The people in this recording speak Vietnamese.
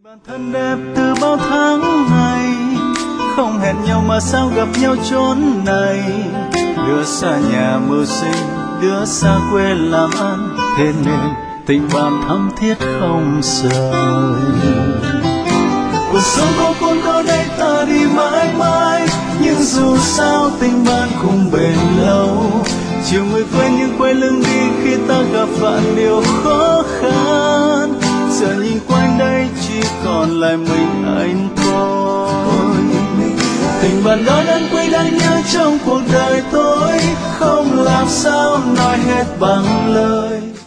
Bản thân đẹp từ bao tháng ngày, không hẹn nhau mà sao gặp nhau chốn này. Đứa xa nhà mưu sinh, đứa xa quê làm ăn, thế nên tình bạn thắm thiết không rời. Cuộc sống có con có đây ta đi mãi mãi, nhưng dù sao tình bạn không bền lâu. Chiều người quên nhưng quay lưng đi khi ta gặp vạn điều khó khăn. Giờ nhìn quanh đây chỉ còn lại mình anh thôi. Tình bạn đó đáng quý đáng nhớ trong cuộc đời tôi, không làm sao nói hết bằng lời.